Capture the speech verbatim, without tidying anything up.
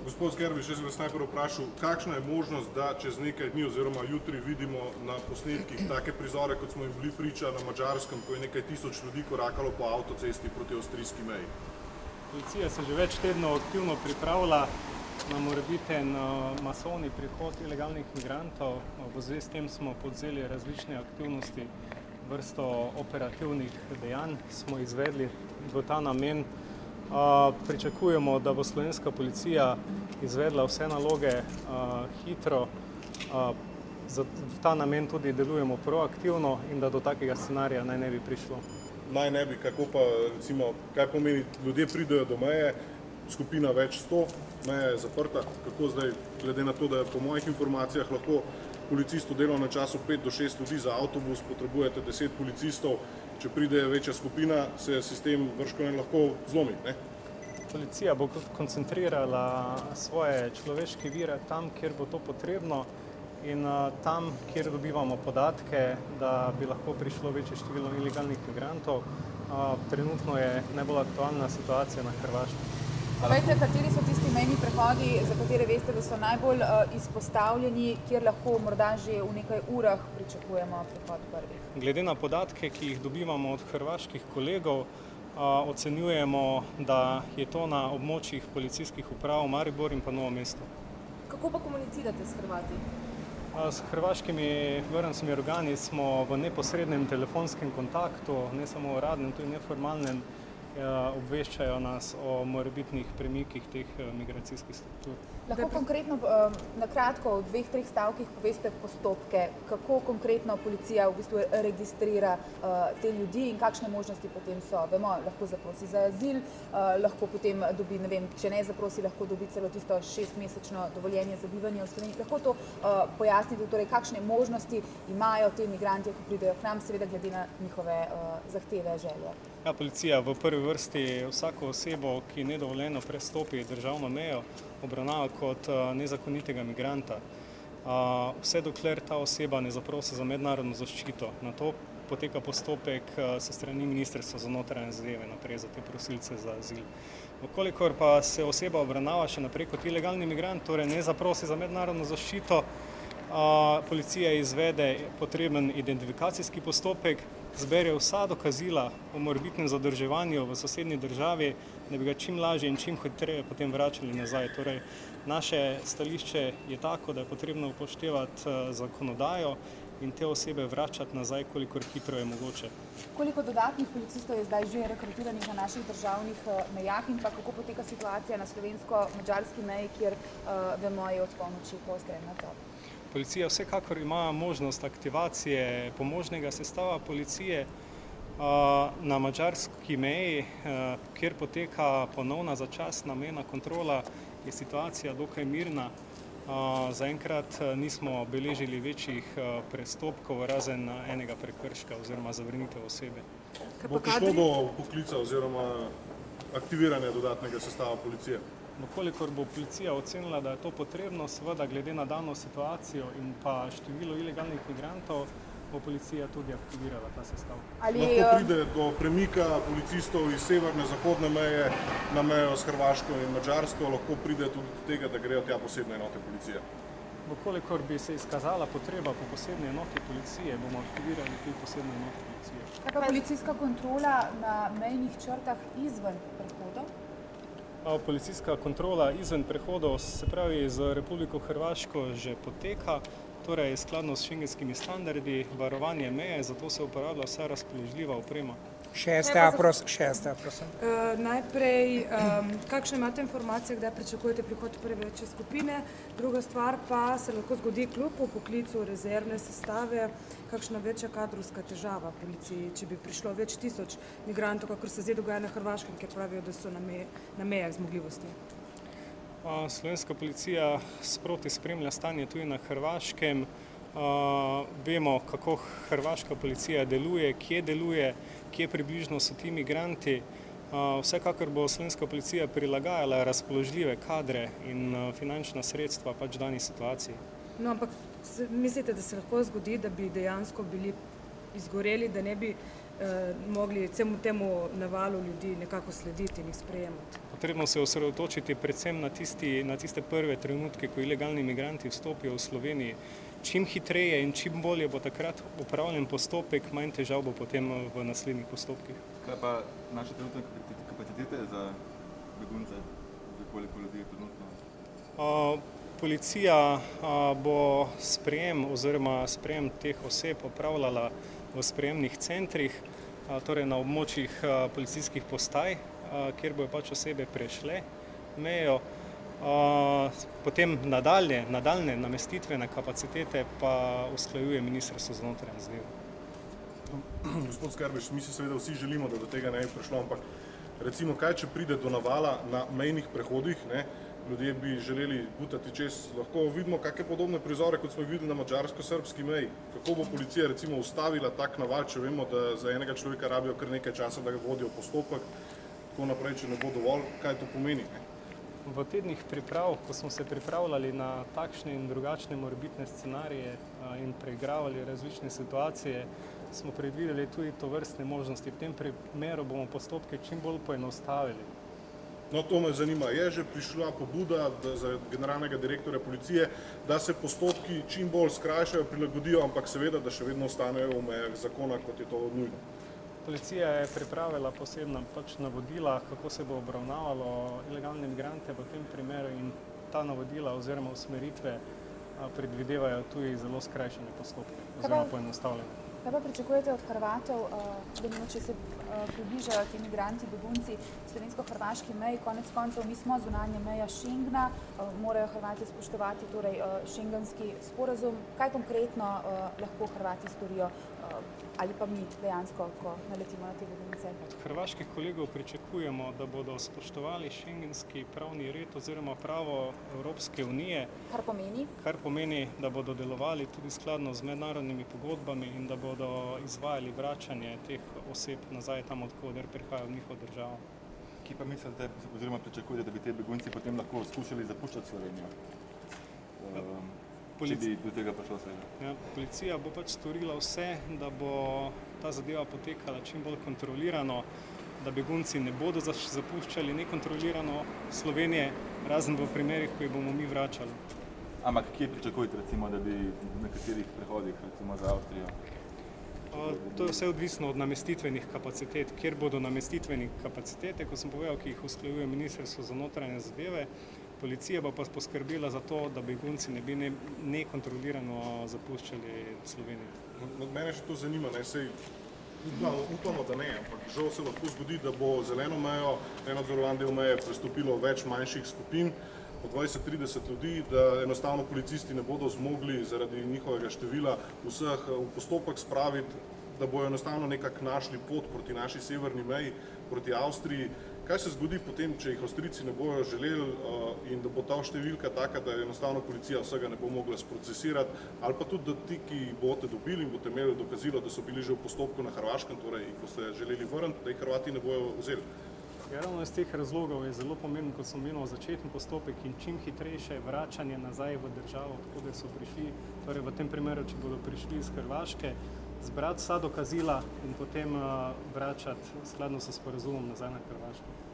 Gospod Skerbič, jaz sem vas najprej vprašal, kakšna je možnost, da čez nekaj dni oziroma jutri vidimo na posnetkih take prizore, kot smo jim bili priča na Madžarskem, ko je nekaj tisoč ljudi korakalo po avtocesti proti avstrijski meji? Policija se že več tednov aktivno pripravlja na morebiten masovni prihod ilegalnih migrantov. V zvezi s tem smo povzeli različne aktivnosti, vrsto operativnih dejanj smo izvedli v ta namen. Pričakujemo, da bo slovenska policija izvedla vse naloge hitro, v ta namen tudi delujemo proaktivno in da do takega scenarija naj ne bi prišlo. Naj ne bi, kako pa, recimo, kaj pomeni, ljudje pridejo do meje, skupina več sto, meja je zaprta, kako zdaj, glede na to, da po mojih informacijah lahko policist v delovnem času pet do šest ljudi za avtobus, potrebujete deset policistov, če pride večja skupina, se sistem bržkone lahko zlomi, ne? Policija bo koncentrirala svoje človeške vire tam, kjer bo to potrebno in tam, kjer dobivamo podatke, da bi lahko prišlo večje število ilegalnih migrantov. Trenutno je najbolj aktualna situacija na Hrvaškem. Povejte, kateri so tisti mejni prehodi, za katere veste, da so najbolj izpostavljeni, kjer lahko morda že v nekaj urah pričakujemo prihod prvih? Glede na podatke, ki jih dobivamo od hrvaških kolegov, ocenjujemo, da je to na območjih policijskih uprav Maribor in pa Novo mesto. Kako pa komunicirate s Hrvati? S hrvaškimi varnostnimi organi smo v neposrednem telefonskem kontaktu, ne samo uradnem, tudi neformalnem, obveščajo nas o morebitnih premikih teh migracijskih struktur. Lahko konkretno na kratko v dveh, treh stavkih poveste postopke, kako konkretno policija v bistvu registrira te ljudi in kakšne možnosti potem so. Vemo, lahko zaprosi za azil, lahko potem dobi, ne vem, če ne zaprosi, lahko dobi celo tisto šestmesečno dovoljenje za bivanje v Sloveniji. Lahko to pojasnite, torej kakšne možnosti imajo te migranti, ko pridejo k nam, seveda glede na njihove zahteve, želje. Ja, policija v prvi vrsti vsako osebo, ki nedovoljeno prestopi državno mejo, obravnava kot nezakonitega migranta. Vse dokler ta oseba ne zaprosi za mednarodno zaščito, na to poteka postopek se strani Ministrstva za notranje zadeve naprej za te prosilce za azil. Vkolikor pa se oseba obravnava še naprej kot ilegalni migrant, torej ne zaprosi za mednarodno zaščito, policija izvede potreben identifikacijski postopek, zbere vsa dokazila o morebitnem zadrževanju v sosednji državi, da bi ga čim lažje in čim hitreje potem vračali nazaj. Torej, naše stališče je tako, da je potrebno upoštevati zakonodajo in te osebe vračati nazaj, kolikor hitro je mogoče. Koliko dodatnih policistov je zdaj že rekrutiranih na naših državnih mejah in pa kako poteka situacija na slovensko-madžarski meji, kjer vemo je od polnoči poostren nadzor? Policija vsekakor ima možnost aktivacije pomožnega sestava policije na madžarski meji, kjer poteka ponovna začasna mejna kontrola, je situacija dokaj mirna. Zaenkrat nismo beležili večjih prestopkov, razen enega prekrška oziroma zavrnitev osebe. Bo prišlo do poklica oziroma aktiviranja dodatnega sestava policije? Vkolikor bo policija ocenila, da je to potrebno, seveda glede na dano situacijo in pa število ilegalnih migrantov, bo policija tudi aktivirala ta sestav. Lahko pride do premika policistov iz severne, zahodne meje na mejo s Hrvaško in Madžarsko, lahko pride tudi do tega, da grejo tja posebne enote policije? Vkolikor bi se izkazala potreba po posebni enoti policije, bomo aktivirali tudi posebne enote policije. Kaj pa policijska kontrola na mejnih črtah izven prehodov? Policijska kontrola izven prehodov, se pravi z Republiko Hrvaško, že poteka, torej skladno s šengenskimi standardi, varovanje meje, zato se uporablja vsa razpoložljiva oprema. Šesta, prosim. Najprej, kakšne imate informacije, kdaj pričakujete prihod prve večje skupine? Druga stvar pa se lahko zgodi kljub po poklicu rezervne sestave, kakšna večja kadrovska težava policiji, če bi prišlo več tisoč migrantov, kakor se zdaj dogaja na Hrvaškem, ker pravijo, da so na mejah zmogljivosti. Slovenska policija sproti spremlja stanje tudi na Hrvaškem. Vemo, kako hrvaška policija deluje, kje deluje, kje približno so ti migranti. Vsekakor bo slovenska policija prilagajala razpoložljive kadre in finančna sredstva pač dani situaciji. No, ampak mislite, da se lahko zgodi, da bi dejansko bili izgoreli, da ne bi eh, mogli temu, temu navalu ljudi nekako slediti in jih sprejemati. Potrebno se osredotočiti predvsem na, tisti, na tiste prve trenutke, ko ilegalni migranti vstopijo v Sloveniji. Čim hitreje in čim bolje bo takrat upravljen postopek, manj težav bo potem v naslednjih postopkih. Kaj pa naše trenutne kapacitete za begunce, za koliko ljudi je trenutno? Uh, policija uh, bo sprejem oziroma sprejem teh oseb opravljala v sprejemnih centrih, uh, torej na območjih uh, policijskih postaj, uh, kjer bojo pač osebe prešle mejo. Uh, potem nadalje, nadaljne namestitvene kapacitete pa usklajuje Ministrstvo za notranje zadeve. Gospod Skarbeš, mi si seveda vsi želimo, da do tega ne bi prišlo, ampak recimo kaj, če pride do navala na mejnih prehodih, ne, ljudje bi želeli butati čez, lahko vidimo kakšne podobne prizore, kot smo jih videli na mađarsko-srbski meji. Kako bo policija recimo ustavila tak naval, če vemo, da za enega človeka rabijo kar nekaj časa, da ga vodijo postopek, tako naprej, če ne bo dovolj, kaj to pomeni? Ne? V tednih priprav, ko smo se pripravljali na takšne in drugačne morebitne scenarije in preigravali različne situacije, smo predvideli tudi tovrstne možnosti. V tem primeru bomo postopke čim bolj poenostavili. No, to me zanima. Je že prišla pobuda za generalnega direktorja policije, da se postopki čim bolj skrajšajo, prilagodijo, ampak seveda, da še vedno ostanejo v mejah zakona, kot je to nujno. Policija je pripravila posebna pač navodila, kako se bo obravnavalo ilegalne migrante v tem primeru in ta navodila oziroma usmeritve predvidevajo tudi zelo skrajšane postopke oziroma poenostavljene. Kaj pa pričakujete od Hrvatov, da uh, če se uh, približajo ti migranti, begunci slovensko-hrvaški meji, konec koncev mi smo zunanja meja Schengna, uh, morajo Hrvati spoštovati torej uh, šengenski sporazum. Kaj konkretno uh, lahko Hrvati storijo uh, ali pa mi dejansko, ko naletimo na te begunce? Od hrvaških kolegov pričakujemo, da bodo spoštovali šengenski pravni red oziroma pravo Evropske unije. Kar pomeni? Kar pomeni, da bodo delovali tudi skladno z mednarodnimi pogodbami in da bodo izvajali vračanje teh oseb nazaj tam, odkoder prihajajo v njihovo državo. Kje pa mislite, oziroma pričakujete, da bi te begunci potem lahko skušali zapuščati Slovenijo? Um, če bi do tega prišlo seveda? Ja, policija bo pač storila vse, da bo ta zadeva potekala čim bolj kontrolirano, da begunci ne bodo zapuščali nekontrolirano Slovenije, razen v primerih, ko jih bomo mi vračali. Ampak kje pričakujete, recimo, da bi na katerih prehodih, recimo za Avstrijo? To je vse odvisno od namestitvenih kapacitet. Kjer bodo namestitveni kapacitete, ko sem povedal, ki jih usklajuje Ministrstvo za notranje zadeve, policija bo pa poskrbela za to, da begunci ne bi ne, nekontrolirano zapuščali Slovenijo. Od mene še to zanima, ne, sej upamo, da ne, ampak žal se lahko zgodi, da bo zeleno mejo, nenadzorovan del meje prestopilo več manjših skupin, po dvajset trideset ljudi, da enostavno policisti ne bodo zmogli zaradi njihovega števila vseh v postopek spraviti, da bojo enostavno nekako našli pot proti naši severni meji, proti Avstriji. Kaj se zgodi potem, če jih Avstrijci ne bojo želeli in da bo ta številka taka, da enostavno policija vsega ne bo mogla sprocesirati, ali pa tudi, da ti, ki boste dobili in boste imeli dokazilo, da so bili že v postopku na Hrvaškem, torej jih boste želeli vrniti, da jih Hrvati ne bojo vzeli. Ja, ravno iz teh razlogov je zelo pomembno, kot sem omenil, začetni postopek in čim hitrejše vračanje nazaj v državo, odkud so prišli, torej v tem primeru, če bodo prišli iz Hrvaške, zbrati vsa dokazila in potem vračati skladno s sporazumom nazaj na Hrvaško.